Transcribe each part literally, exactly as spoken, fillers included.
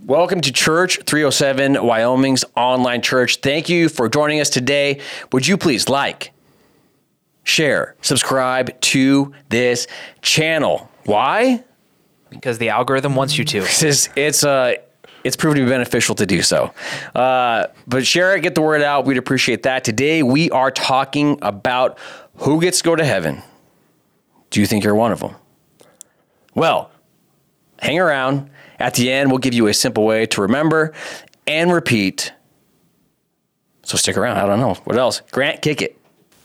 Welcome to Church three oh seven, Wyoming's online church. Thank you for joining us today. Would you please like, share, subscribe to this channel? Why? Because the algorithm wants you to. It's it's uh it's proven to be beneficial to do so. Uh, but share it, get the word out. We'd appreciate that. Today we are talking about who gets to go to heaven. Do you think you're one of them? Well, hang around. At the end, we'll give you a simple way to remember and repeat. So stick around. I don't know. What else? Grant, kick it.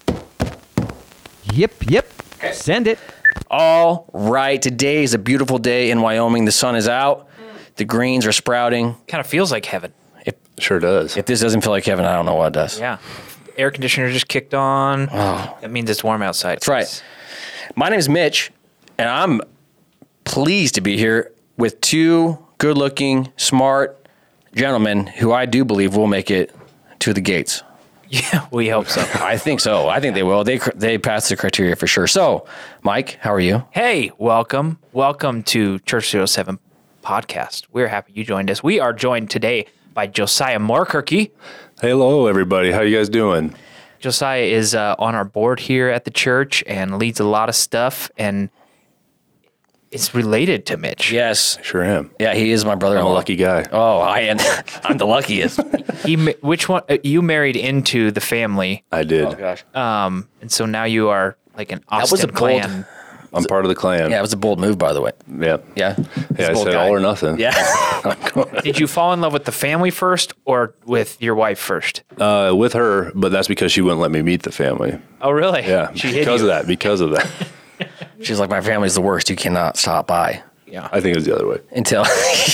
Yep, yep. Send it. All right. Today is a beautiful day in Wyoming. The sun is out. The greens are sprouting. Kind of feels like heaven. If, Sure does. if this doesn't feel like heaven, I don't know what does. Yeah. Air conditioner just kicked on. Oh. That means it's warm outside. That's right. My name is Mitch, and I'm pleased to be here with two good-looking, smart gentlemen who I do believe will make it to the gates. Yeah, we hope so. I think so. I think they will. They they pass the criteria for sure. So, Mike, how are you? Hey, welcome. Welcome to Church three oh seven podcast. We're happy you joined us. We are joined today by Josiah Moorkirky. Hello, everybody. How you guys doing? Josiah is uh, on our board here at the church and leads a lot of stuff, and it's related to Mitch. Yes. Sure am. Yeah, he is my I'm brother-in-law. a lucky guy. Oh, I am. I'm the luckiest. He, ma- which one? Uh, you married into the family, I did. Oh, gosh. um, and so now you are like an was Austin a bold- clan. I'm part of the clan. Yeah, it was a bold move, by the way. Yeah. Yeah. He's Yeah, a I bold said guy. all or nothing. Yeah. Did you fall in love with the family first or with your wife first? Uh, with her, but that's because she wouldn't let me meet the family. Oh, really? Yeah. She hid because you. of that. Because of that. She's like, my family's the worst. You cannot stop by Yeah. I think it was the other way. until.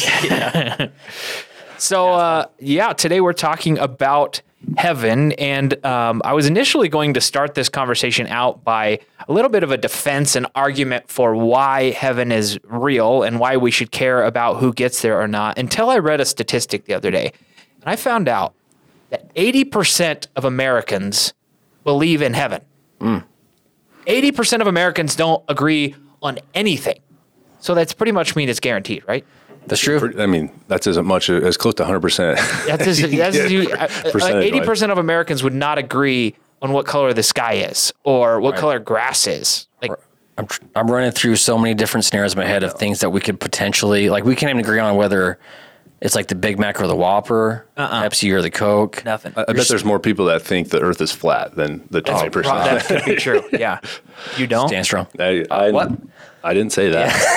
So, uh, yeah, today we're talking about heaven. And um, I was initially going to start this conversation out by a little bit of a defense and argument for why heaven is real and why we should care about who gets there or not, until I read a statistic the other day. And I found out that eighty percent of Americans believe in heaven. Mm. eighty percent of Americans don't agree on anything. So that's pretty much mean it's guaranteed, right? That's true. I mean, that's as much as close to one hundred percent. That's, as, that's as you, uh, like Percentage-wise. eighty percent of Americans would not agree on what color the sky is or what color grass is. Like, I'm tr- I'm running through so many different scenarios in my head of things that we could potentially, like, we can't even agree on whether it's like the Big Mac or the Whopper, Uh-uh. Pepsi or the Coke. nothing. I, I bet there's more people that think the earth is flat than the twenty percent. That could be true. Yeah. You don't? Stand strong. I, I, What? I didn't say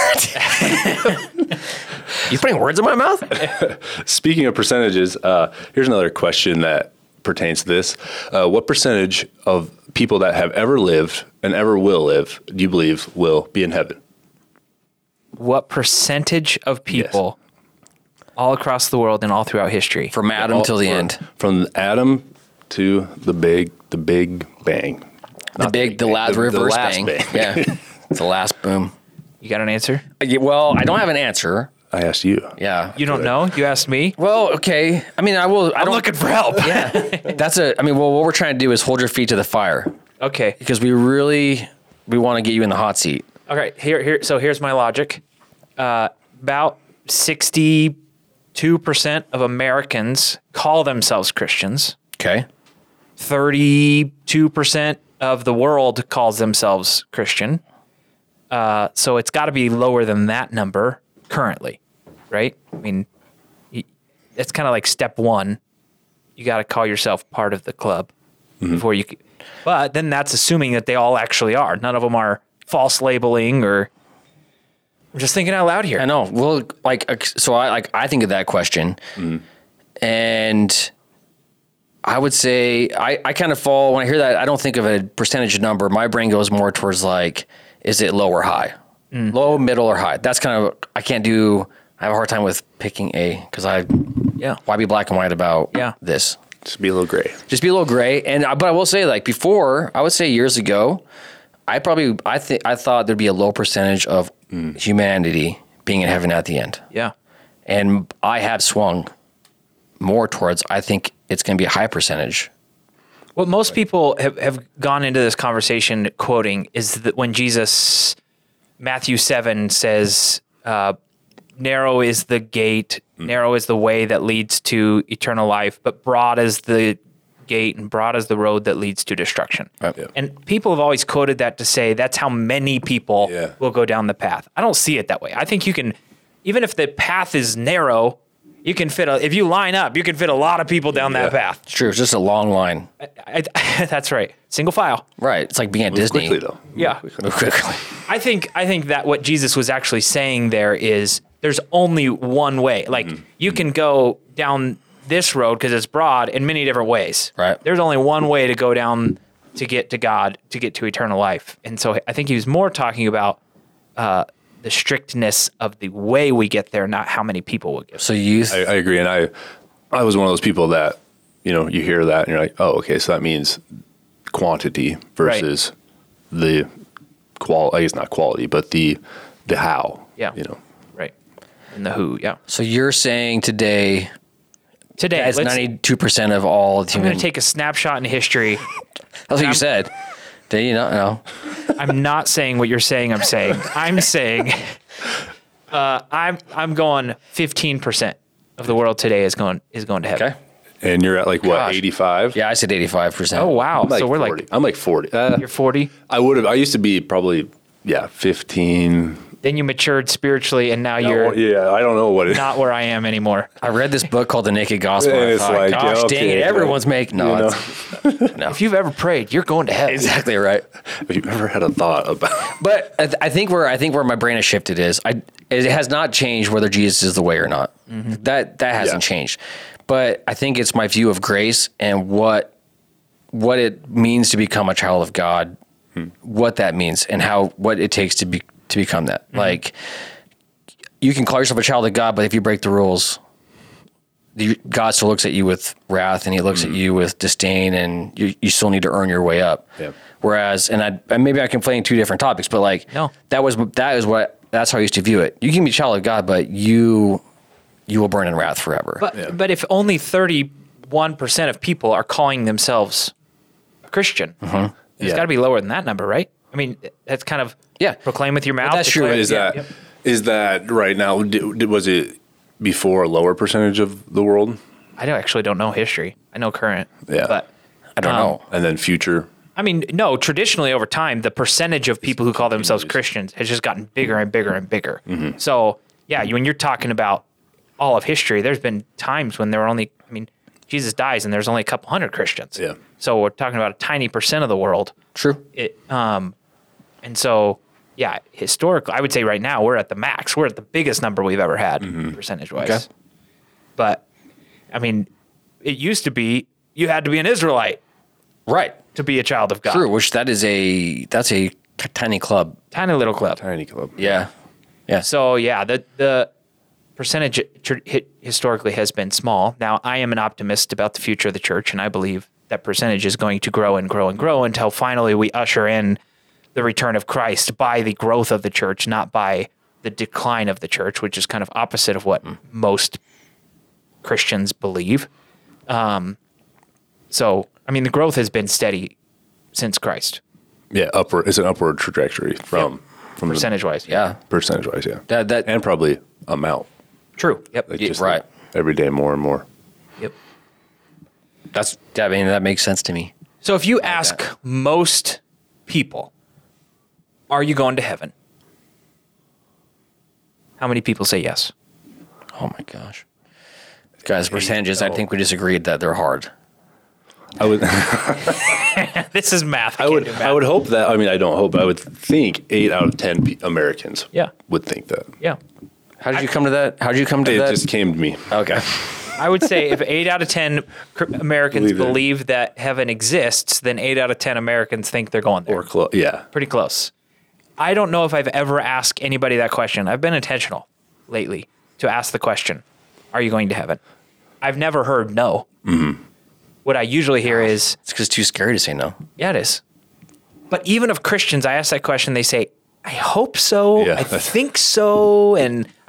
that. You putting words in my mouth? Speaking of percentages, uh, here's another question that pertains to this. Uh, what percentage of people that have ever lived and ever will live do you believe will be in heaven? What percentage of people all across the world and all throughout history? From Adam All- till the from- end. From Adam to the big, the big bang. The big, the last the- the reverse last bang. bang. Yeah. It's the last boom. You got an answer? Uh, yeah, Well, I don't have an answer. I asked you. Yeah. You don't know? You asked me? Well, okay. I mean, I will. I I'm don't, looking for help. Yeah. That's a, I mean, well, what we're trying to do is hold your feet to the fire Okay. because we really, we want to get you in the hot seat. Okay. Here, here. So here's my logic. Uh, about sixty-two percent of Americans call themselves Christians. Okay. thirty-two percent of the world calls themselves Christian. Uh, so it's got to be lower than that number currently, right? I mean, y- it's kind of like step one. You got to call yourself part of the club before you. c- But then that's assuming that they all actually are. None of them are false labeling or. I'm just thinking out loud here. I know. Well, like, uh, so I like I think of that question, and I would say I, I kind of fall when I hear that. I don't think of a percentage number. My brain goes more towards like, is it low or high, low, middle, or high? That's kind of I can't do. I have a hard time with picking a because I Yeah. why be black and white about Yeah. this? Just be a little gray. Just be a little gray. And I- but I will say, like before, I would say years ago, I probably I think I thought there'd be a low percentage of humanity being in heaven at the end. Yeah. And I have swung more towards, I think it's going to be a high percentage. What most people have, have gone into this conversation quoting is that when Jesus, Matthew seven says, uh, narrow is the gate, narrow is the way that leads to eternal life, but broad is the gate and broad is the road that leads to destruction. Right. Yeah. And people have always quoted that to say that's how many people Yeah. will go down the path. I don't see it that way. I think you can, even if the path is narrow, you can fit a, if you line up, you can fit a lot of people down that Yeah. path. It's true. It's just a long line. I, I, that's right. Single file. Right. It's like being at Move Disney. quickly though. Yeah. Move quickly. I think I think that what Jesus was actually saying there is there's only one way. Like you can go down this road because it's broad in many different ways. Right. There's only one way to go down to get to God, to get to eternal life. And so I think he was more talking about uh, the strictness of the way we get there, not how many people will get there. So you, I, I agree, and I, I was one of those people that, you know, you hear that and you're like, oh, okay, so that means quantity versus the qual. I guess not quality, but the the how. Yeah. You know. Right. And the who, yeah. so you're saying today Today, that's let's, ninety-two percent of all I'm human. going to take a snapshot in history. That's what you said. Did you not know? I'm not saying what you're saying I'm saying. I'm saying uh, I'm I'm going fifteen percent of the world today is going is going to heaven. Okay. And you're at like what, Gosh. eighty-five? Yeah, I said eighty-five percent. Oh wow. I'm like So we're forty. like I'm like forty. Uh, you're forty. I would have. I used to be probably yeah, fifteen. Then you matured spiritually and now you're yeah, I don't know what it. not where I am anymore. I read this book called The Naked Gospel. And and I it's thought, like, gosh, yeah, dang okay, it, everyone's like, making no. you know. it's- no. If you've ever prayed, you're going to heaven. Exactly right. Have you ever had a thought about? But I, th- I think where I think where my brain has shifted is I it has not changed whether Jesus is the way or not. That that hasn't Yeah. changed. But I think it's my view of grace and what what it means to become a child of God, what that means, and how what it takes to be to become that. Like you can call yourself a child of God, but if you break the rules, the, God still looks at you with wrath, and He looks at you with disdain, and you, you still need to earn your way up. Yeah. Whereas, and I and maybe I'm conflating two different topics, but like No. that was that is what that's how I used to view it. You can be a child of God, but you you will burn in wrath forever. But Yeah. but if only thirty-one percent of people are calling themselves a Christian, it's Yeah. got to be lower than that number, right? I mean, that's kind of Yeah. proclaim with your mouth. that's true. declare- Is yeah, that is yep. that right now? Did, did- was it before a lower percentage of the world, I don't actually don't know history. I know current. Yeah. But I don't um, know. and then future? I mean, no, traditionally over time, the percentage of people who call themselves Christians has just gotten bigger and bigger and bigger. Mm-hmm. So, yeah, you- when you're talking about all of history, there's been times when there were only, I mean, Jesus dies and there's only a couple hundred Christians. Yeah. So we're talking about a tiny percent of the world. True. It, um, and so, yeah, historically, I would say right now we're at the max. We're at the biggest number we've ever had, percentage wise. Okay. But, I mean, it used to be you had to be an Israelite Right. to be a child of God. True. Which that is a that's a t- tiny club. Tiny little club. Tiny club. Yeah. Yeah. So yeah, the the percentage tr- hit historically has been small. Now I am an optimist about the future of the church, and I believe that percentage is going to grow and grow and grow until finally we usher in the return of Christ by the growth of the church, not by the decline of the church, which is kind of opposite of what most Christians believe. Um, so I mean, the growth has been steady since Christ, Yeah, upward. It's an upward trajectory from from the percentage wise. yeah. percentage wise. Yeah, That that and probably amount. True. Yep. Like Yeah, just right. every day more and more. Yep. that's I mean that makes sense to me. So if you ask most people, are you going to heaven? How many people say yes? Oh my gosh. Guys, percentages, I think we just agreed that they're hard. I would. This is math. I, I can't would. do math. I would hope that. I mean, I don't hope. But I would think eight out of ten pe- Americans. Yeah. Would think that. Yeah. How did you come to that? How did you come to It that? just came to me. Okay. I would say if eight out of ten cr- Americans Believe it. believe that heaven exists, then eight out of ten Americans think they're going there. Or close. Yeah. Pretty close. I don't know if I've ever asked anybody that question. I've been intentional lately to ask the question, are you going to heaven? I've never heard no. Mm-hmm. What I usually hear is, It's because it's too scary to say no. yeah, it is. But even of Christians, I ask that question, they say, I hope so. Yeah. I think so. And I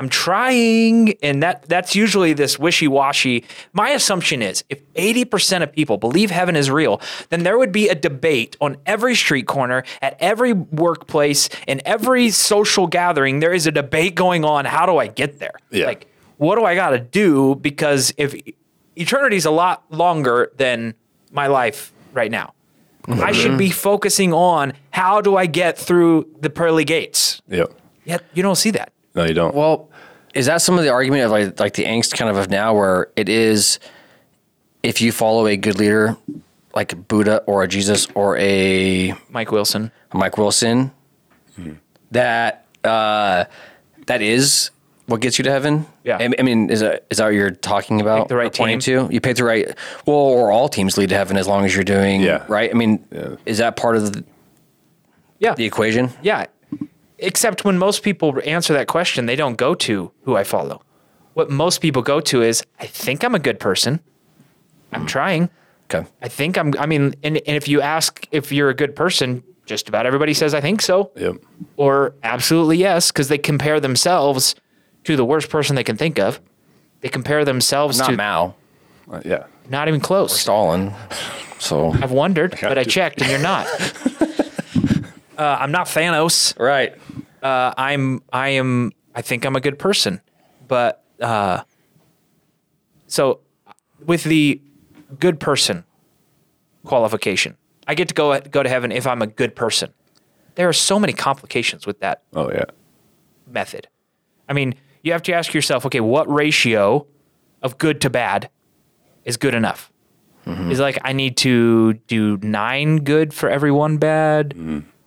I'm trying, and that that's usually this wishy-washy. My assumption is if eighty percent of people believe heaven is real, then there would be a debate on every street corner, at every workplace, in every social gathering. There is a debate going on. How do I get there? Yeah. Like, what do I got to do? Because if eternity is a lot longer than my life right now, I should be focusing on how do I get through the pearly gates. Yep. Yet you don't see that. No, you don't. Well, is that some of the argument of like like the angst kind of of now, where it is, if you follow a good leader like a Buddha or a Jesus or a Mike Wilson. Mike Wilson, Hmm. that uh, that is what gets you to heaven? Yeah. I, I mean, is that is that what you're talking about? Pick the right or pointing team. to? You pick the right. Well, or all teams lead to heaven as long as you're doing Yeah. right. I mean, Yeah. is that part of the, Yeah. the equation? Yeah. Except when most people answer that question, they don't go to who I follow. What most people go to is, I think I'm a good person. I'm trying. Okay. I think I'm, I mean, and, and if you ask if you're a good person, just about everybody says, I think so. Yep. Or absolutely yes, because they compare themselves to the worst person they can think of. They compare themselves Not to Mao, Uh, yeah. not even close. Stalin. So I've wondered, but I to. checked, and you're not. uh, I'm not Thanos. right. Uh, I'm. I am. I think I'm a good person, but uh, so with the good person qualification, I get to go go to heaven if I'm a good person. There are so many complications with that Oh, yeah. method. I mean, you have to ask yourself, okay, what ratio of good to bad is good enough? Is it like I need to do nine good for every one bad?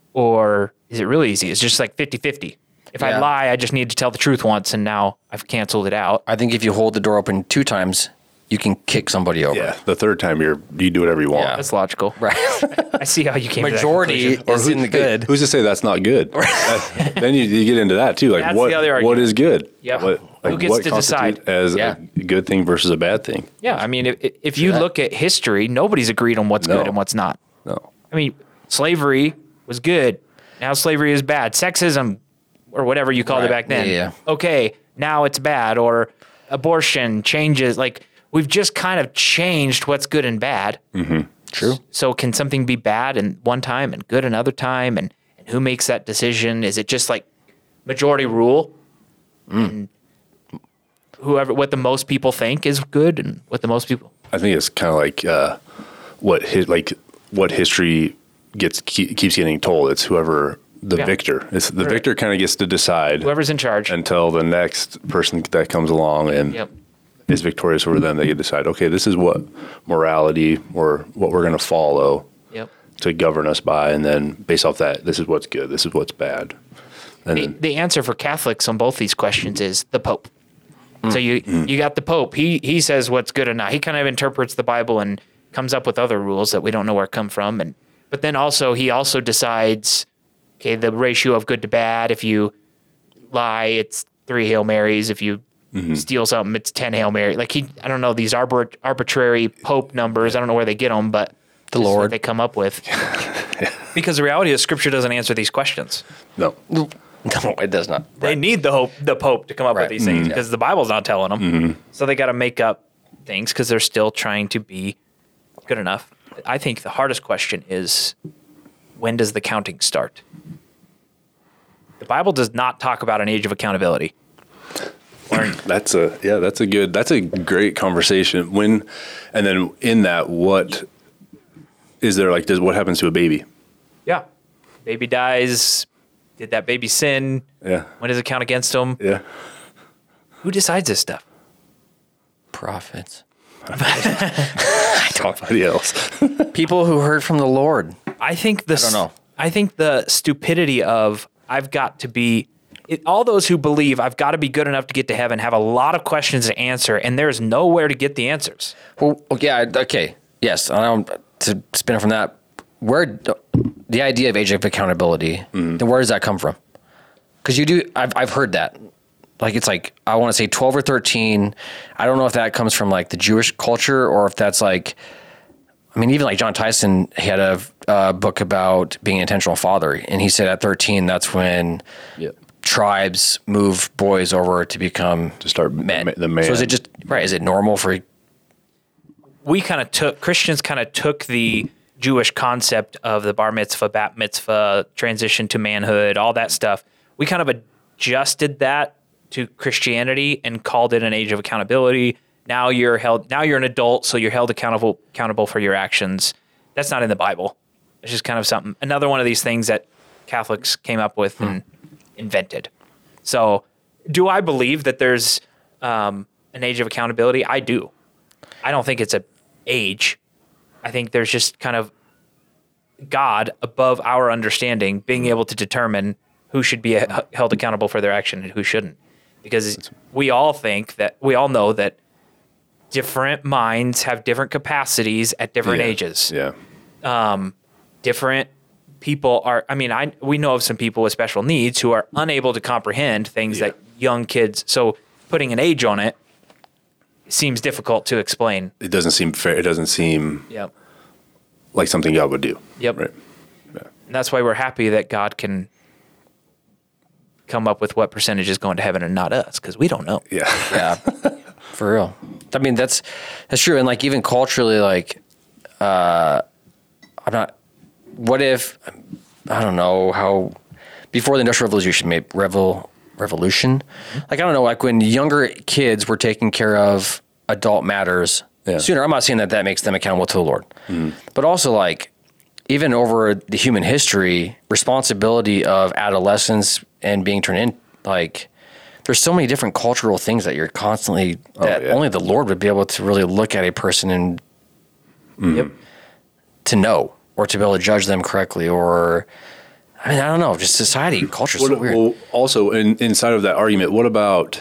Or is it really easy? It's just like fifty-fifty. If I Yeah. lie, I just need to tell the truth once and now I've canceled it out. I think if you hold the door open two times, you can kick somebody over. Yeah. The third time you're you do whatever you want. Yeah. That's logical. Right. I see how you came Majority to that conclusion. is in the good. Who's to say that's not good? That- then you, you get into that too. Like That's what the other what argument. is good? Yep. What, like Who gets what to constitutes decide? as Yeah. a good thing versus a bad thing? Yeah, I mean, if, if you look at history, nobody's agreed on what's No. good and what's not. No. I mean, slavery was good. Now slavery is bad. Sexism, or whatever you called it Right. back then. Yeah, yeah. Okay, now it's bad. Or abortion changes. Like, we've just kind of changed what's good and bad. True. So can something be bad in one time and good another time? And, and who makes that decision? Is it just like majority rule? And whoever, what the most people think is good and what the most people... I think it's kind of like uh, what his, like what history gets keep, keeps getting told. It's whoever the Yeah. victor. It's the Right. victor kind of gets to decide Whoever's in charge. until the next person that comes along and Yep. is victorious over them. They get to decide, okay, this is what morality or what we're going to follow Yep. to govern us by, and then based off that, this is what's good, this is what's bad, and The, then, the answer for Catholics on both these questions is the Pope. So you you got the Pope. He he says what's good or not. He kind of interprets the Bible and comes up with other rules that we don't know where it come from. And but then also he also decides, okay, the ratio of good to bad. If you lie, it's three Hail Marys. If you steal something, it's ten Hail Mary. Like he, I don't know these arbor, arbitrary Pope numbers. I don't know where they get them, but The this is what Lord. they come up with. Because the reality is, Scripture doesn't answer these questions. no, No, it does not. They need the hope, the Pope to come up Right. with these things because the Bible's not telling them. So they got to make up things because they're still trying to be good enough. I think the hardest question is, when does the counting start? The Bible does not talk about an age of accountability. that's a yeah, that's a good, that's a great conversation. When, and then in that, what is there like? Does what happens to a baby? Yeah. Baby dies. Did that baby sin? Yeah, When does it count against them? yeah. Who decides this stuff? Prophets. I don't. Somebody else. People who heard from the Lord. I think the don't know. I think the stupidity of I've got to be it, all those who believe I've got to be good enough to get to heaven have a lot of questions to answer, and there's nowhere to get the answers. Well, yeah, okay, yes. I don't to spin it from that. Where the idea of age of accountability? Then where does that come from? Because you do, I've I've heard that. Like it's like I want to say twelve or thirteen. I don't know if that comes from like the Jewish culture or if that's like. I mean, even like John Tyson, he had a uh, book about being an intentional father, and he said at thirteen, that's when Yep. tribes move boys over to become To start men. the man. So is it just right? Is it normal for? We kind of took Christians kind of took the Jewish concept of the bar mitzvah, bat mitzvah, transition to manhood, all that stuff. We kind of adjusted that to Christianity and called it an age of accountability. Now you're held. Now you're an adult, so you're held accountable accountable for your actions. That's not in the Bible. It's just kind of something. Another one of these things that Catholics came up with and invented. So, do I believe that there's um, an age of accountability? I do. I don't think it's a age. I think there's just kind of God above our understanding being able to determine who should be uh, held accountable for their action and who shouldn't. Because we all think that, we all know that different minds have different capacities at different yeah. ages. Yeah. Different people are, I mean, I we know of some people with special needs who are unable to comprehend things Yeah. that young kids, so putting an age on it seems difficult to explain. It doesn't seem fair. It doesn't seem Yep. like something God would do. Yep. Right. Yeah. And that's why we're happy that God can come up with what percentage is going to heaven and not us, because we don't know. Yeah. Yeah, for real. I mean, that's that's true. And like even culturally, like uh, I'm not. What if I don't know how before the Industrial Revolution, maybe revel revolution, like I don't know, like when younger kids were taking care of adult matters Yeah. sooner. I'm not saying that that makes them accountable to the Lord, but also like even over the human history, responsibility of adolescence and being turned in, like there's so many different cultural things that you're constantly that yeah. only the Lord would be able to really look at a person and Yep. to know or to be able to judge them correctly, or I mean I don't know, just society culture is so What, weird. well, also, in, inside of that argument, what about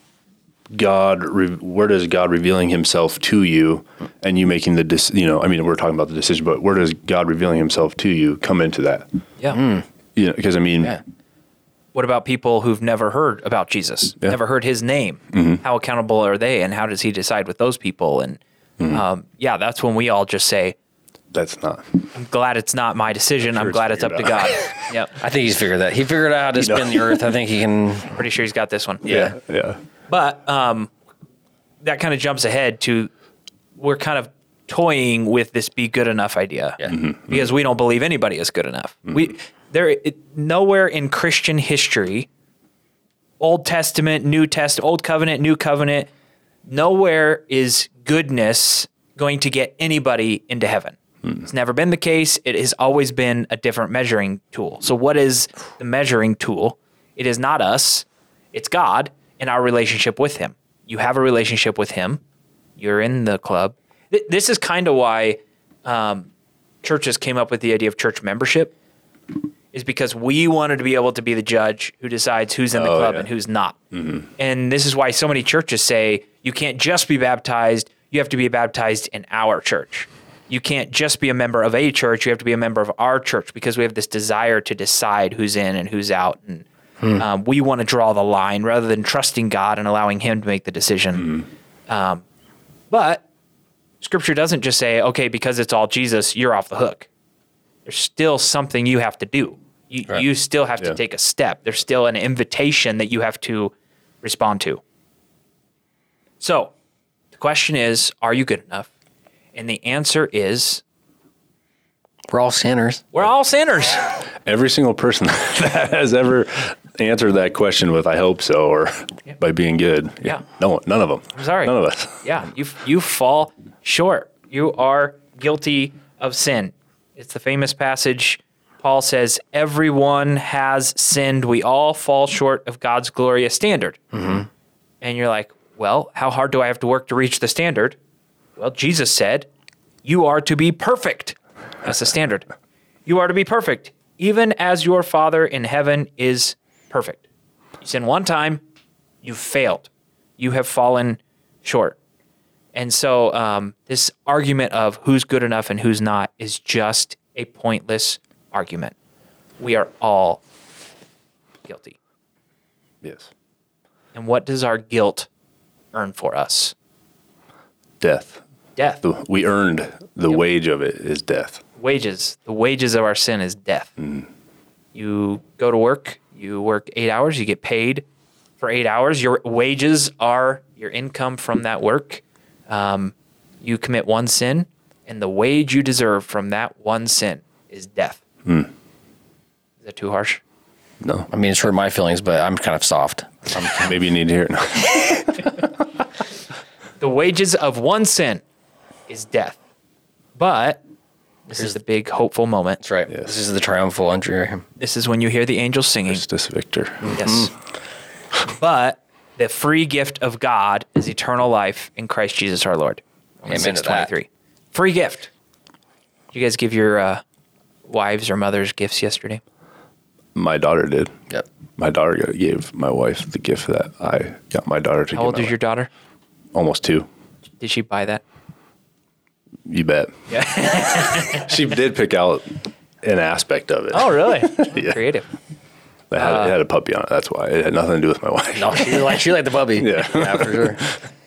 God? Re, where does God revealing Himself to you, and you making the dec- you know? I mean, we're talking about the decision, but where does God revealing Himself to you come into that? Yeah. You know, because I mean, Yeah. What about people who've never heard about Jesus, Yeah. never heard his name? How accountable are they, and how does he decide with those people? And um, yeah, that's when we all just say, that's not. I'm glad it's not my decision. I'm sure it's glad it's up to figured God. Yep. I think he's figured that. He figured out how to spin the earth. I think he can. Pretty sure he's got this one. Yeah. Yeah. But um, that kind of jumps ahead to we're kind of toying with this be good enough idea Yeah. because we don't believe anybody is good enough. We there it, nowhere in Christian history, Old Testament, New Testament, Old Covenant, New Covenant, nowhere is goodness going to get anybody into heaven. It's never been the case. It has always been a different measuring tool. So what is the measuring tool? It is not us. It's God and our relationship with him. You have a relationship with him. You're in the club. Th- This is kind of why um, churches came up with the idea of church membership, is because we wanted to be able to be the judge who decides who's in the Oh, club yeah. and who's not. And this is why so many churches say you can't just be baptized, you have to be baptized in our church. You can't just be a member of a church, you have to be a member of our church, because we have this desire to decide who's in and who's out. And um, we want to draw the line rather than trusting God and allowing him to make the decision. Um, but scripture doesn't just say, okay, because it's all Jesus, you're off the hook. There's still something you have to do. You, Right. you still have to Yeah. take a step. There's still an invitation that you have to respond to. So the question is, are you good enough? And the answer is, We're all sinners. we're all sinners. Every single person that has ever answered that question with "I hope so" or by being good, Yeah. no one, none of them. I'm sorry. None of us. Yeah, you you fall short. You are guilty of sin. It's the famous passage. Paul says, everyone has sinned. We all fall short of God's glorious standard. And you're like, well, how hard do I have to work to reach the standard? Well, Jesus said, you are to be perfect. That's the standard. You are to be perfect, even as your Father in heaven is perfect. You sin one time, you failed. You have fallen short. And so um, this argument of who's good enough and who's not is just a pointless argument. We are all guilty. Yes. And what does our guilt earn for us? Death. Death. The- We earned the wage of it is death. Wages. The wages of our sin is death. You go to work, You work eight hours, you get paid for eight hours. Your wages are your income from that work. Um, you commit one sin, and the wage you deserve from that one sin is death. Hmm. Is that too harsh? No. I mean, it's hurt my feelings, but I'm kind of soft. Maybe you need to hear it. The wages of one sin is death. But this is the big hopeful moment. That's right. Yes. This is the triumphal entry. This is when you hear the angels singing. Christus Victor. Yes. But the free gift of God is eternal life in Christ Jesus our Lord. Amen to six that. twenty-three. Free gift. Did you guys give your uh, wives or mothers gifts yesterday? My daughter did. Yep. My daughter got- gave my wife the gift that I got my daughter to How give old my is your wife. daughter? Almost two. Did she buy that? You bet. Yeah. She did pick out an aspect of it. Oh, really? Yeah. Creative. It had, it had a puppy on it. That's why. It had nothing to do with my wife. No, she like she liked the puppy. Yeah. yeah, for sure.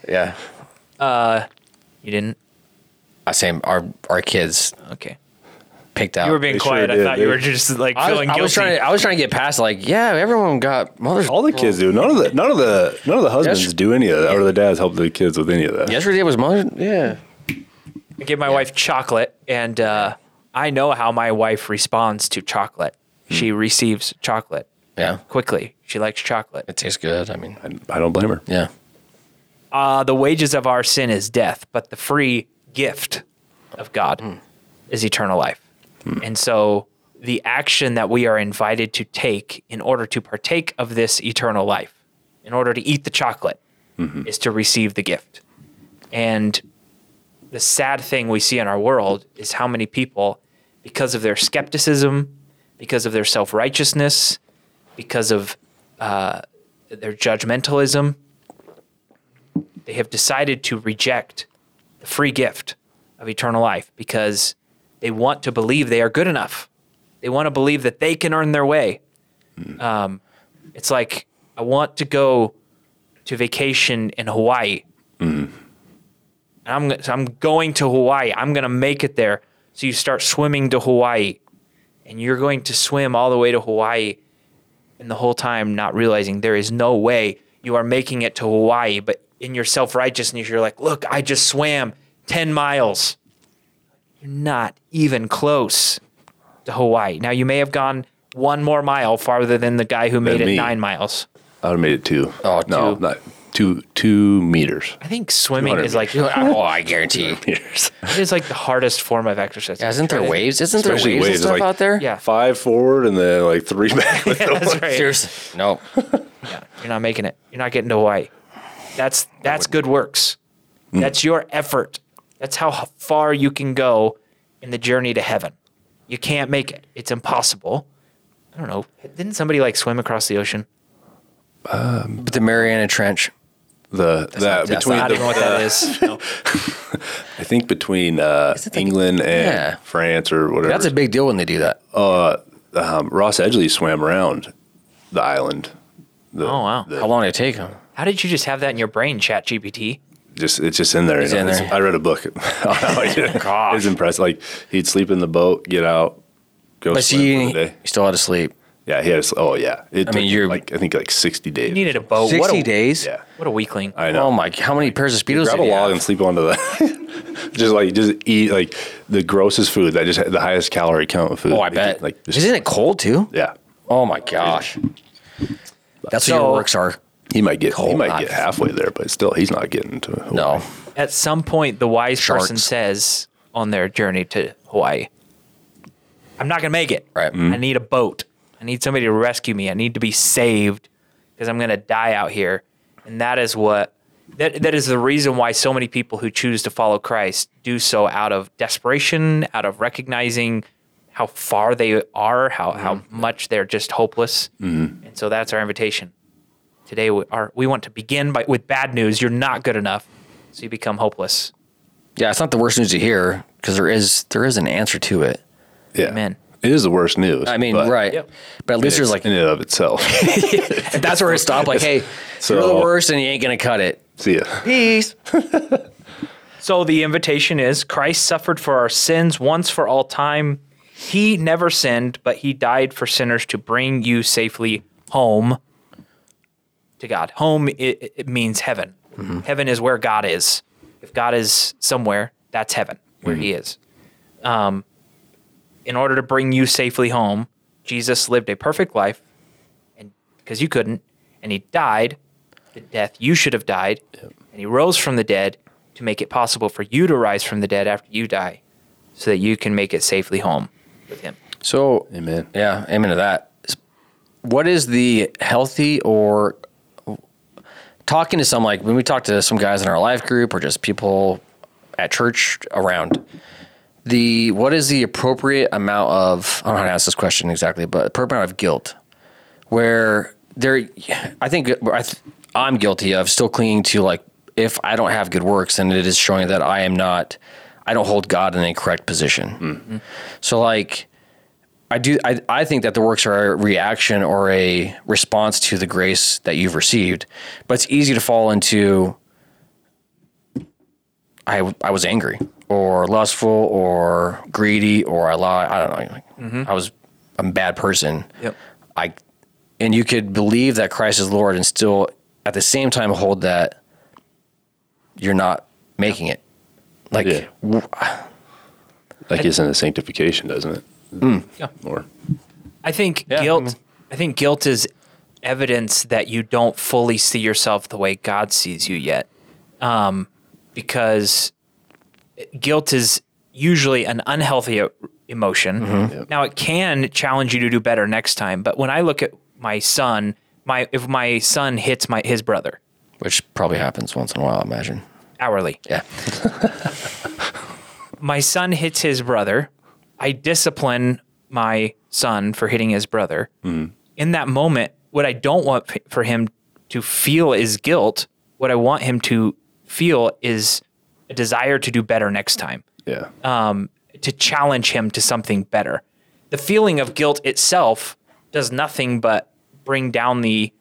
Yeah. You didn't? I same. Our our kids Okay. picked out. You were being They sure quiet. I did. thought you They- were just like I was, feeling I guilty. was trying. To, I was trying to get past. Like, yeah, everyone got mothers. All the kids do. None of the none of the none of the husbands Yes. do any of that, or the dads help the kids with any of that. Yesterday was Mother's. Yeah. I give my wife chocolate, and uh, I know how my wife responds to chocolate. She receives chocolate Yeah. quickly. She likes chocolate. It tastes good. I mean, I, I don't blame her. yeah. Uh, the wages of our sin is death, but the free gift of God is eternal life. And so the action that we are invited to take in order to partake of this eternal life, in order to eat the chocolate, is to receive the gift. And the sad thing we see in our world is how many people, because of their skepticism, because of their self-righteousness, because of uh, their judgmentalism, they have decided to reject the free gift of eternal life because they want to believe they are good enough. They want to believe that they can earn their way. Um, it's like, I want to go to vacation in Hawaii. And I'm, so I'm going to Hawaii. I'm going to make it there. So you start swimming to Hawaii. And you're going to swim all the way to Hawaii. And the whole time not realizing there is no way you are making it to Hawaii. But in your self-righteousness, you're like, look, I just swam ten miles. You're not even close to Hawaii. Now, you may have gone one more mile farther than the guy who made Than it me. nine miles. I would have made it two. Oh, no, two. not two. Two meters. I think swimming two hundred is like, Oh, I guarantee. Meters. it is like the hardest form of exercise. Yeah, isn't there waves? Isn't there waves, Especially and waves, stuff like- out there? Yeah. Five forward and then like three back. With the That's right. Seriously. No. Yeah, you're not making it. You're not getting to Hawaii. That's that's good works. That's your effort. That's how h- far you can go in the journey to heaven. You can't make it. It's impossible. I don't know. Didn't somebody like swim across the ocean? But the Mariana Trench. The that not- that's between I the, don't know what that is. No. I think between uh, it like- England and Yeah. France or whatever. That's a big deal when they do that. um, Ross Edgley swam around the island. The, Oh, wow. the- How long did it take them? How did you just have that in your brain, Chat G P T? just it's just in there. It's you know, in it's- there. I read a book on how he did it. Gosh. It's impressive. Like he'd sleep in the boat, get out, go But swim see, for you the day. still had to sleep. Yeah, he had. A, oh yeah, it I mean, took, you're- like I think like sixty days. You needed a boat. sixty what a, days? Yeah, What a weakling. I know. Oh my! How many pairs of speedos Grab did a you log have? and sleep onto the. just like just eat like the grossest food that just had the highest calorie count of food. Oh, I Like, bet. Like just, Isn't it cold too? yeah, Oh my gosh! That's what So- your works are. he might get he Cold, might not- get halfway there, but still he's not getting to Hawaii. No. At some point, the wise person Sharks. says on their journey to Hawaii, I'm not going to make it. Right. I need a boat. I need somebody to rescue me. I need to be saved because I'm going to die out here. And that is what, that, that is the reason why so many people who choose to follow Christ do so out of desperation, out of recognizing how far they are, how, how much they're just hopeless. And so that's our invitation. Today, we, are, we want to begin by, with bad news. You're not good enough. So you become hopeless. Yeah, it's not the worst news to hear because there is there is an answer to it. Yeah, Amen. It is the worst news. I mean, but right? Yep. But at least there's like in and of itself. if that's where it stopped. Like, hey, So- you're the worst, and you ain't gonna cut it. See ya. Peace. So the invitation is Christ suffered for our sins once for all time. He never sinned, but he died for sinners to bring you safely home to God. Home, it, it means heaven. Mm-hmm. Heaven is where God is. If God is somewhere, that's heaven, where mm-hmm. he is. Um, in order to bring you safely home, Jesus lived a perfect life, and because you couldn't, and he died the death you should have died, yep. and he rose from the dead to make it possible for you to rise from the dead after you die, so that you can make it safely home with him. So, amen. Yeah, amen to that. What is the healthy or talking to some, like when we talk to some guys in our life group or just people at church around, the what is the appropriate amount of, I don't know how to ask this question exactly, but appropriate amount of guilt where there, I think I th- I'm guilty of still clinging to, like, if I don't have good works, then it is showing that I am not, I don't hold God in a correct position. Mm-hmm. So like, I do, I, I think that the works are a reaction or a response to the grace that you've received, but it's easy to fall into, I, I was angry or lustful or greedy or I lied. I don't know. Like, mm-hmm. I was a bad person. Yep. I, and you could believe that Christ is Lord and still at the same time hold that you're not making it. Like, yeah. w- like it's in the sanctification, doesn't it? Mm. Yeah. Or I think yeah. guilt. I think guilt is evidence that you don't fully see yourself the way God sees you yet, um, because guilt is usually an unhealthy emotion. Mm-hmm. Yep. Now, it can challenge you to do better next time. But when I look at my son, my if my son hits my his brother, which probably happens once in a while, I imagine. Hourly, yeah. My son hits his brother. I discipline my son for hitting his brother. Mm. In that moment, what I don't want p- for him to feel is guilt. What I want him to feel is a desire to do better next time. Yeah. Um, to challenge him to something better. The feeling of guilt itself does nothing but bring down the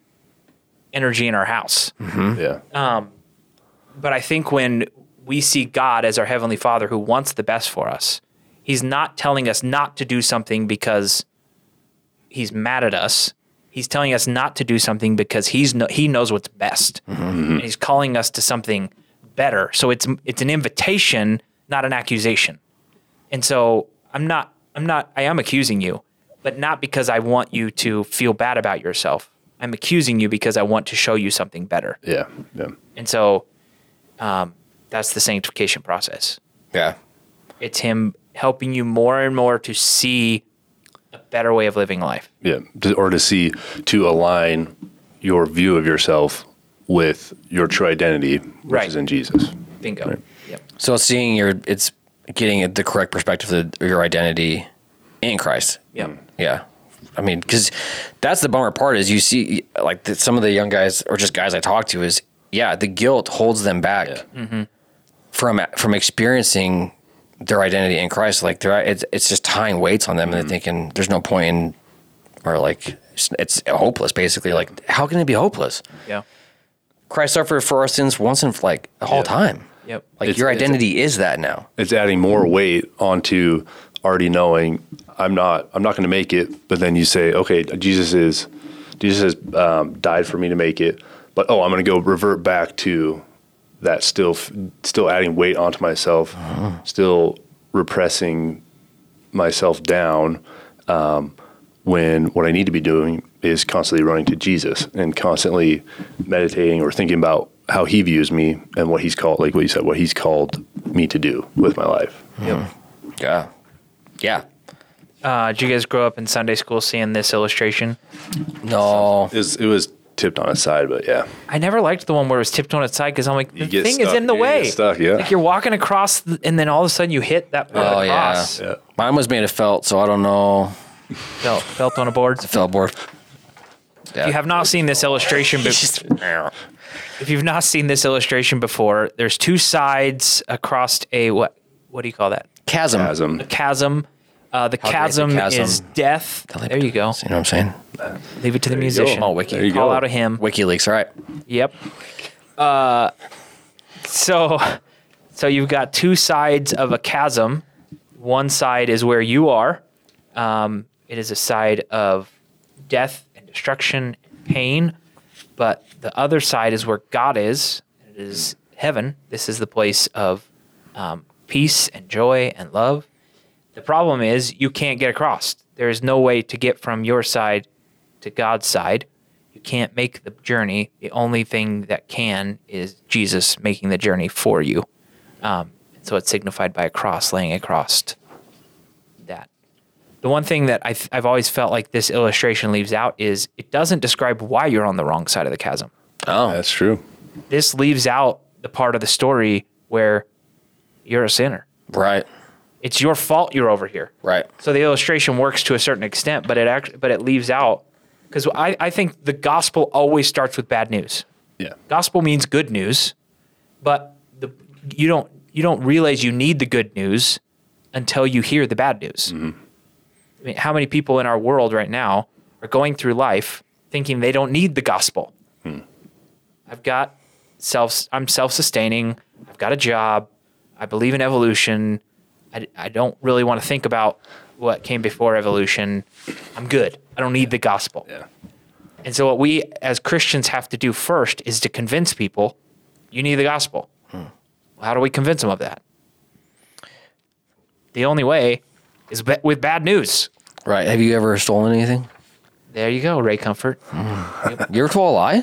energy in our house. Mm-hmm. Yeah. Um, but I think when we see God as our Heavenly Father who wants the best for us, he's not telling us not to do something because he's mad at us. He's telling us not to do something because he's no, he knows what's best. Mm-hmm. And he's calling us to something better. So it's it's an invitation, not an accusation. And so I'm not I'm not I am accusing you, but not because I want you to feel bad about yourself. I'm accusing you because I want to show you something better. Yeah. Yeah. And so um, that's the sanctification process. Yeah. It's him helping you more and more to see a better way of living life. Yeah. To, or to see, to align your view of yourself with your true identity, which Right. is in Jesus. Bingo. Right. Yep. So it's seeing your, it's getting the correct perspective of your identity in Christ. Yep. Yeah. I mean, because that's the bummer part is you see, like the, some of the young guys or just guys I talk to is, yeah, the guilt holds them back Yeah. Mm-hmm. from from experiencing their identity in Christ. Like they're, it's it's just tying weights on them, mm-hmm. and they're thinking there's no point in, or like it's, it's hopeless. Basically, like how can it be hopeless? Yeah. Christ suffered for our sins once and like the whole Yeah. time. Yep. Like It's- your it's- identity is that now. It's adding more weight onto already knowing I'm not I'm not going to make it, but then you say, okay, Jesus is Jesus has um, died for me to make it, but oh, I'm going to go revert back to that, still still adding weight onto myself, uh-huh. still repressing myself down, um, when what I need to be doing is constantly running to Jesus and constantly meditating or thinking about how he views me and what he's called, like what you said, what he's called me to do with my life. Yep. Yeah. Yeah. Uh, did you guys grow up in Sunday school seeing this illustration? No. It was, it was tipped on its side, but yeah. I never liked the one where it was tipped on its side because I'm like, the You get thing is stuck. in the You way. get stuck, yeah. Like you're walking across the, and then all of a sudden you hit that part Oh of the yeah. cross. Yeah. Mine was made of felt, so I don't know. Felt, felt on a board. Felt board. Yeah. If you have not seen this illustration, but if you've not seen this illustration before, there's two sides across a what? What do you call that? chasm. Chasm. A chasm. Uh, the great the chasm, chasm. is death. There you go. You know what I'm saying? Leave it to the There you musician. go. Oh, wiki. There you Call go. out a hymn. WikiLeaks. All right. Yep. Uh, so, so you've got two sides of a chasm. One side is where you are. Um, it is a side of death and destruction, pain. But the other side is where God is. It is heaven. This is the place of um, peace and joy and love. The problem is you can't get across. There is no way to get from your side to God's side. You can't make the journey. The only thing that can is Jesus making the journey for you. Um, and so it's signified by a cross, laying across that. The one thing that I th- I've always felt like this illustration leaves out is it doesn't describe why you're on the wrong side of the chasm. Oh, That's true. This leaves out the part of the story where you're a sinner. right, It's your fault you're over here. right. So the illustration works to a certain extent, but it act- but it leaves out, because I, I think the gospel always starts with bad news. Yeah. Gospel means good news, but the you don't you don't realize you need the good news until you hear the bad news. Mm-hmm. I mean, how many people in our world right now are going through life thinking they don't need the gospel? Hmm. I've got self I'm self-sustaining. I've got a job. I believe in evolution. I, I don't really want to think about what came before evolution. I'm good. I don't need the gospel. Yeah. And so what we as Christians have to do first is to convince people you need the gospel. Hmm. Well, how do we convince them of that? The only way is ba- with bad news. Right. Have you ever stolen anything? There you go, Ray Comfort. You ever told a lie?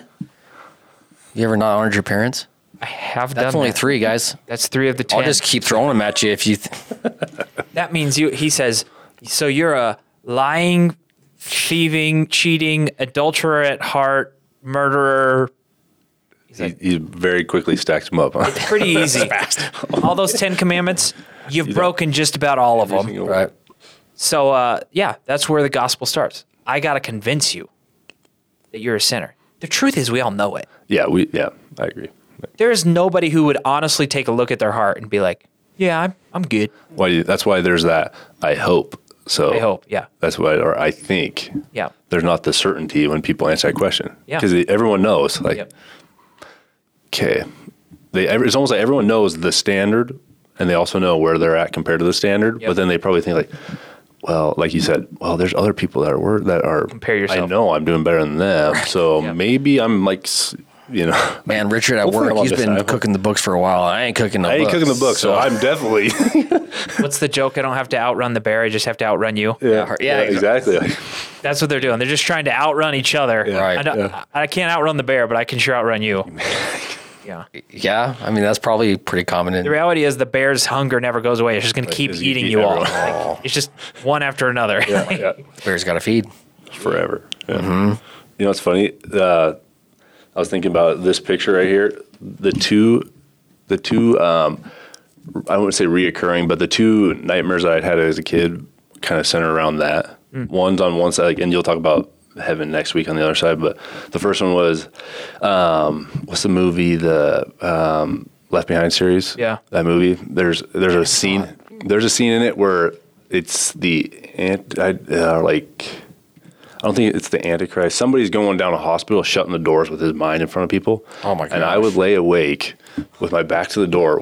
You ever not honored your parents? I have That's done only that. three, guys. That's three of the ten. I'll just keep throwing them at you if you. Th- That means you, he says, so you're a lying, thieving, cheating, adulterer at heart, murderer. He's He, like, he very quickly stacks them up. Huh? pretty easy. All those Ten Commandments, you've broken just about all of them. right. So, uh, yeah, that's where the gospel starts. I got to convince you that you're a sinner. The truth is, we all know it. Yeah, we. Yeah, I agree. There is nobody who would honestly take a look at their heart and be like, yeah, I'm, I'm good. Why? Do you, that's why there's that. I hope. So I hope, yeah. That's why, or I think. Yeah. There's not the certainty when people answer that question. Yeah. Because everyone knows, like, Yep. okay, they. It's almost like everyone knows the standard, and they also know where they're at compared to the standard. Yep. But then they probably think like, well, like you said, well, there's other people that are that are. Compare yourself. I know I'm doing better than them, so Yep. maybe I'm like, s- you know. Man, Richard at Hopefully work, I'm on he's this been side. cooking the books for a while. I ain't cooking no I ain't books. cooking the book, so, I'm definitely. What's the joke? I don't have to outrun the bear. I just have to outrun you. yeah, yeah, exactly. That's what they're doing. They're just trying to outrun each other. Right. I, don't- Yeah. I can't outrun the bear, but I can sure outrun you. Yeah. Yeah, I mean that's probably pretty common in. The reality is the bear's hunger never goes away. It's just going to keep As you eating eat you all. everyone. Like, it's just one after another. yeah, yeah. Bear's got to feed. Forever. Yeah. You know what's funny? Uh, I was thinking about this picture right here. The two, the two. Um, I wouldn't say reoccurring, but the two nightmares I had had as a kid kind of center around that. One's on one side, like, and you'll talk about heaven next week on the other side. But the first one was, um, what's the movie? The um, Left Behind series. Yeah. that movie. There's there's a scene. There's a scene in it where it's the ant. I, uh, like. I don't think it's the Antichrist. Somebody's going down a hospital, shutting the doors with his mind in front of people. Oh, my And I gosh. would lay awake with my back to the door,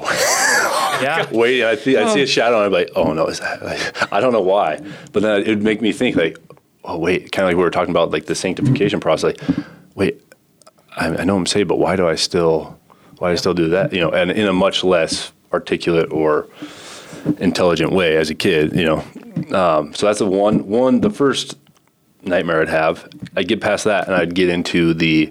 Yeah. waiting. I'd see, I'd see a shadow, and I'd be like, "Oh no, is that?" Like, I don't know why, but then it would make me think, like, "Oh wait," kind of like we were talking about, like the sanctification process. Like, wait, I, I know I'm saved, but why do I still, why do I still do that? You know, and in a much less articulate or intelligent way as a kid. You know, um, so that's the one. One, the first nightmare I'd have. I'd get past that, and I'd get into the,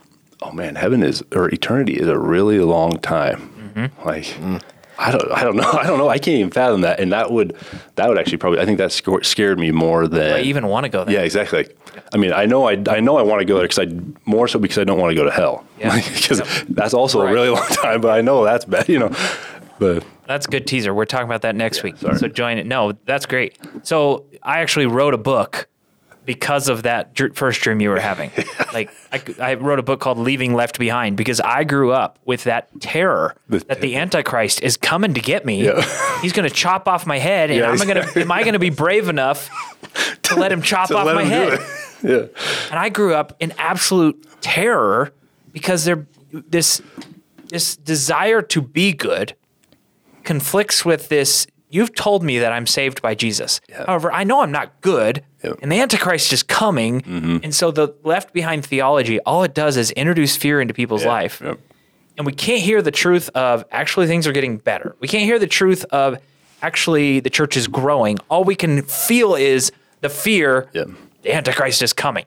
oh man, heaven is, or eternity is a really long time. Like, I don't, I don't know, I don't know. I can't even fathom that. And that would, that would actually probably, I think that sco- scared me more than. I even want to go there. Yeah, exactly. Like, I mean, I know, I, I know, I want to go there because I more so because I don't want to go to hell. Yeah. Because Yep. that's also Right. a really long time. But I know that's bad, you know. But That's a good teaser. We're talking about that next week. sorry. So join it. No, that's great. So I actually wrote a book because of that dr- first dream you were having. Like I, I wrote a book called Leaving Left Behind because I grew up with that terror The- that the Antichrist is coming to get me. Yeah. He's going to chop off my head, and Yeah, I'm going to. Am I going to be brave enough to let him chop to off let my him do head? it. Yeah. And I grew up in absolute terror because there this this desire to be good conflicts with this you've told me that I'm saved by Jesus. However, I know I'm not good, Yep. and the Antichrist is coming. Mm-hmm. And so the left behind theology, all it does is introduce fear into people's Yeah, life. yep. And we can't hear the truth of actually things are getting better. We can't hear the truth of actually the church is growing. All we can feel is the fear, Yep. the Antichrist is coming.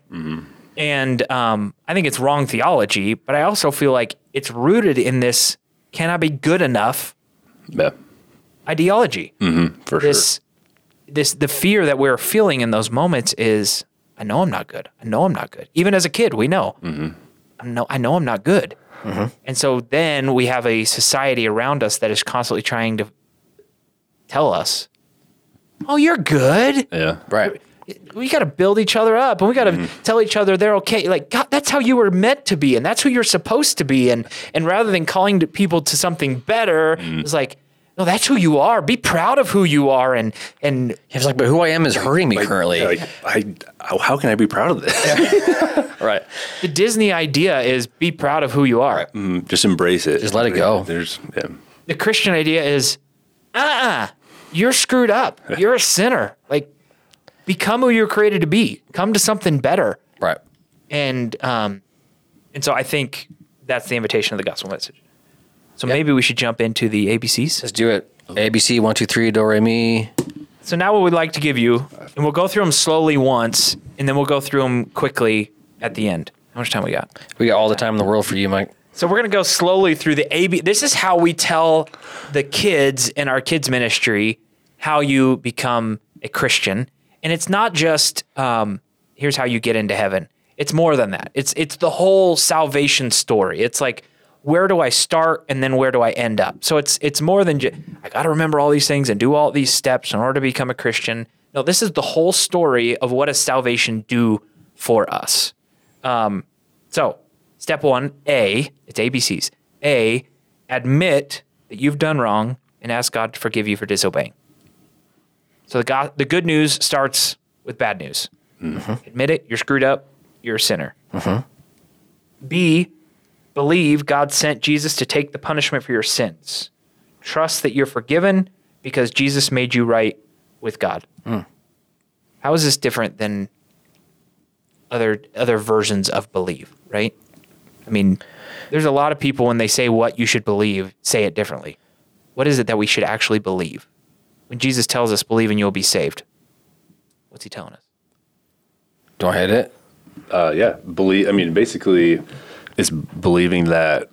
And um, I think it's wrong theology, but I also feel like it's rooted in this can I be good enough Yeah. ideology. For This, this, the fear that we're feeling in those moments is, I know I'm not good. I know I'm not good. Even as a kid, we know. I know, I know I'm not good. And so then we have a society around us that is constantly trying to tell us, oh, you're good. sure. Yeah. Right. We got to build each other up and we got to tell each other they're okay. Like, God, that's how you were meant to be. And that's who you're supposed to be. And, and rather than calling to people to something better, it's like, no, that's who you are. Be proud of who you are. And, and He was like, but who I am is hurting me currently. Like, I, how- how can I be proud of this? Right. the Disney idea is be proud of who you are. Mm, Just embrace it. Just let it go. There's, yeah. The Christian idea is, uh-uh, you're screwed up. You're a sinner. Like, become who you're created to be. Come to something better. Right. And um, and so I think that's the invitation of the gospel message. So maybe we should jump into the A B Cs. Let's do it. A, B, C, one, two, three, do, re, mi. So now what we'd like to give you, and we'll go through them slowly once, and then we'll go through them quickly at the end. How much time we got? We got all the time in the world for you, Mike. So we're going to go slowly through the A B. This is how we tell the kids in our kids ministry how you become a Christian. And it's not just, um, here's how you get into heaven. It's more than that. It's it's the whole salvation story. It's like, where do I start and then where do I end up? So it's it's more than just, I got to remember all these things and do all these steps in order to become a Christian. No, this is the whole story of what does salvation do for us. Um, so step one, A, it's A B Cs. A, admit that you've done wrong and ask God to forgive you for disobeying. So the God, the good news starts with bad news. Admit it, you're screwed up, you're a sinner. B, believe God sent Jesus to take the punishment for your sins. Trust that you're forgiven because Jesus made you right with God. How is this different than other other versions of believe, right? I mean, there's a lot of people when they say what you should believe, say it differently. What is it that we should actually believe? When Jesus tells us believe and you'll be saved, what's he telling us? Don't hit it. Uh, yeah, believe. I mean, basically, it's believing that,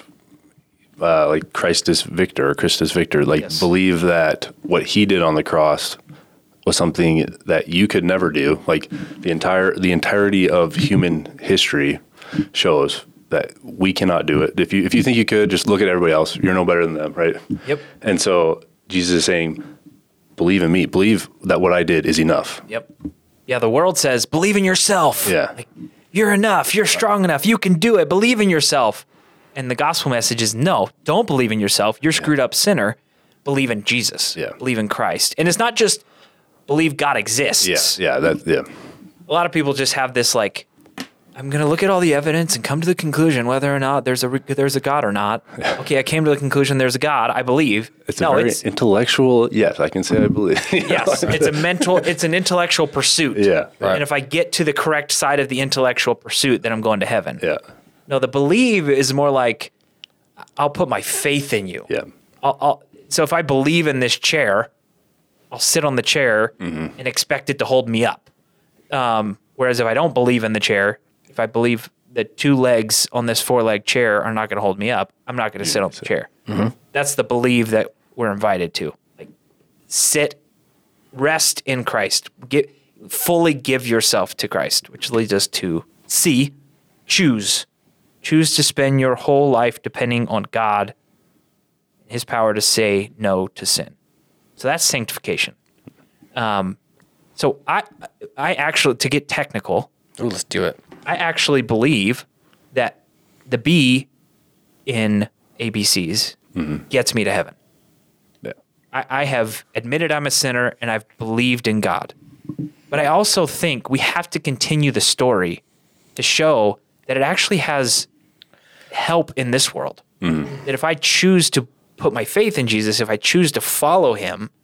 uh, like Christ is victor, or Christ is victor. Like, Yes. believe that what he did on the cross was something that you could never do. Like the entire the entirety of human history shows that we cannot do it. If you if you think you could, just look at everybody else. You're no better than them, right? Yep. And so Jesus is saying, believe in me. Believe that what I did is enough. Yep. Yeah, the world says believe in yourself. Yeah. Like, you're enough. You're strong enough. You can do it. Believe in yourself. And the gospel message is no, don't believe in yourself. You're screwed up sinner. Believe in Jesus. Yeah. Believe in Christ. And it's not just believe God exists. Yeah. Yeah. That. Yeah. A lot of people just have this like, I'm going to look at all the evidence and come to the conclusion whether or not there's a there's a God or not. Okay, I came to the conclusion there's a God. I believe. It's no, a very it's intellectual. Yes, I can say I believe. yes, it's a mental. It's an intellectual pursuit. Yeah, right. And if I get to the correct side of the intellectual pursuit, then I'm going to heaven. Yeah. No, the believe is more like I'll put my faith in you. Yeah. I'll, I'll, so if I believe in this chair, I'll sit on the chair Mm-hmm. and expect it to hold me up. Um, whereas if I don't believe in the chair, if I believe that two legs on this four-leg chair are not going to hold me up, I'm not going to sit on the chair. That's the believe that we're invited to. Like, sit, rest in Christ. Get, fully give yourself to Christ, which leads us to C, choose. Choose to spend your whole life depending on God, his power to say no to sin. So that's sanctification. Um, so I, I actually, to get technical, Ooh, let's do it. I actually believe that the B in A B Cs gets me to heaven. Yeah. I, I have admitted I'm a sinner and I've believed in God. But I also think we have to continue the story to show that it actually has help in this world. That if I choose to put my faith in Jesus, if I choose to follow him,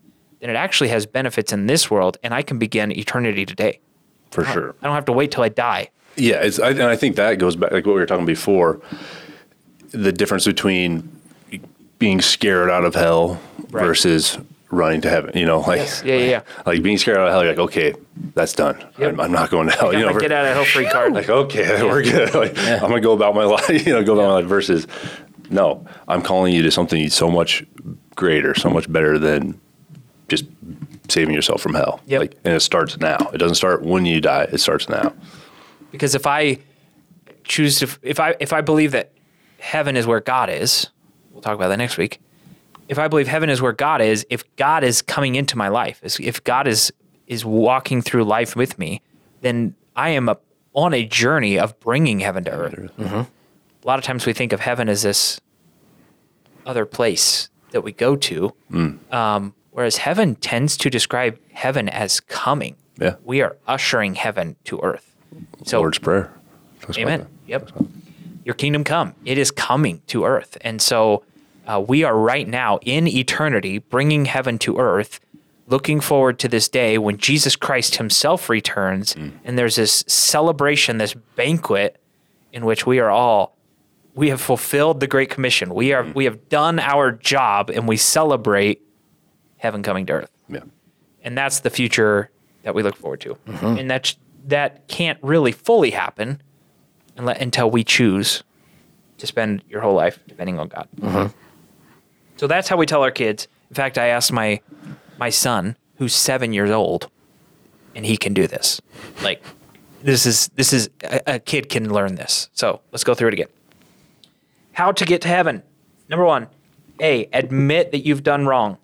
then it actually has benefits in this world, and I can begin eternity today. For sure. I don't have to wait till I die. Yeah, it's, I, and I think that goes back, like what we were talking before, the difference between being scared out of hell Right. versus running to heaven. You know, like Yes. Yeah, yeah, yeah. like being scared out of hell. You're like, okay, that's done. Yep. I'm, I'm not going to hell. Got You know, my ver- get out of hell free card. like okay, we're good. Like, I'm gonna go about my life. You know, go about my life. Versus, no, I'm calling you to something so much greater, so much better than just saving yourself from hell. Yep. Like, and it starts now. It doesn't start when you die. It starts now. Because if I choose to, if I if I believe that heaven is where God is, we'll talk about that next week. If I believe heaven is where God is, if God is coming into my life, if God is is walking through life with me, then I am a, on a journey of bringing heaven to earth. Mm-hmm. A lot of times we think of heaven as this other place that we go to, mm. um, whereas heaven tends to describe heaven as coming. Yeah. We are ushering heaven to earth. So, Lord's Prayer. Talks about amen. that. Yep. Your kingdom come. It is coming to earth. And so uh, we are right now in eternity bringing heaven to earth, looking forward to this day when Jesus Christ himself returns. Mm. And there's this celebration, this banquet in which we are all, we have fulfilled the Great Commission. We are, mm. we have done our job and we celebrate heaven coming to earth. Yeah. And that's the future that we look forward to. Mm-hmm. And that, that can't really fully happen unle- until we choose to spend your whole life depending on God. Mm-hmm. So that's how we tell our kids. In fact, I asked my my son, who's seven years old, and he can do this. Like, this is this is a, a kid can learn this. So let's go through it again. How to get to heaven? Number one, A, admit that you've done wrong.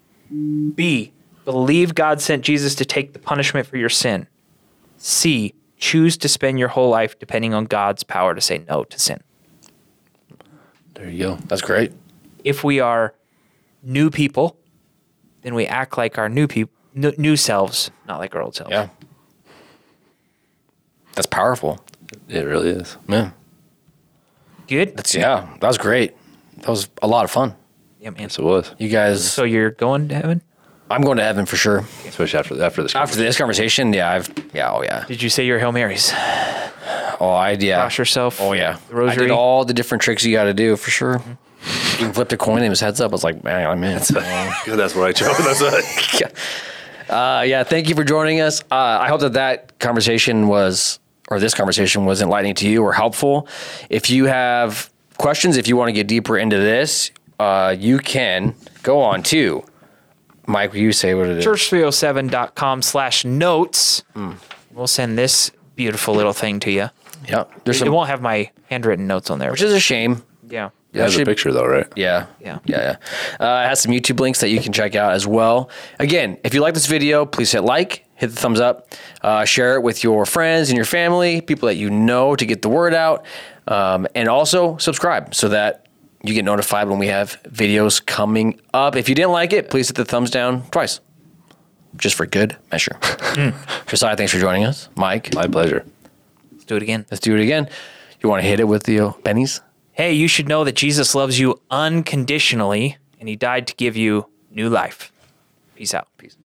B, believe God sent Jesus to take the punishment for your sin. C, choose to spend your whole life depending on God's power to say no to sin. There you go. That's great. If we are new people, then we act like our new people, new selves, not like our old selves. Yeah. That's powerful. It really is. Yeah. Good? That's yeah. That was great. That was a lot of fun. Yeah, man. Yes, it was. You guys, So you're going to heaven? I'm going to heaven for sure. Especially after after this. After this conversation, yeah, I've yeah, oh yeah, Did you say your Hail Marys? oh I yeah, Wash yourself? oh yeah. The rosary? I did all the different tricks you got to do for sure. Even flipped a coin and his heads up. I was like, man, I'm in. Good, that's what I chose. That's what. yeah. Uh, yeah, thank you for joining us. Uh, I hope that that conversation was, or this conversation was enlightening to you or helpful. If you have questions, if you want to get deeper into this, uh, you can go on to, Mike, will you say what it is? church three oh seven dot com slash notes. Mm. We'll send this beautiful little thing to you. Yeah. There's It some, won't have my handwritten notes on there. which is a shame. yeah. It has a Actually- picture though, right? Yeah. Yeah. Yeah. Yeah. Uh, it has some YouTube links that you can check out as well. Again, if you like this video, please hit like, hit the thumbs up, uh, share it with your friends and your family, people that you know to get the word out. Um, and also subscribe so that you get notified when we have videos coming up. If you didn't like it, please hit the thumbs down twice, just for good measure. Josiah, thanks for joining us. Mike, My pleasure. Let's do it again. let's do it again. You want to hit it with the uh, pennies? Hey, you should know that Jesus loves you unconditionally, and he died to give you new life. Peace out. Peace.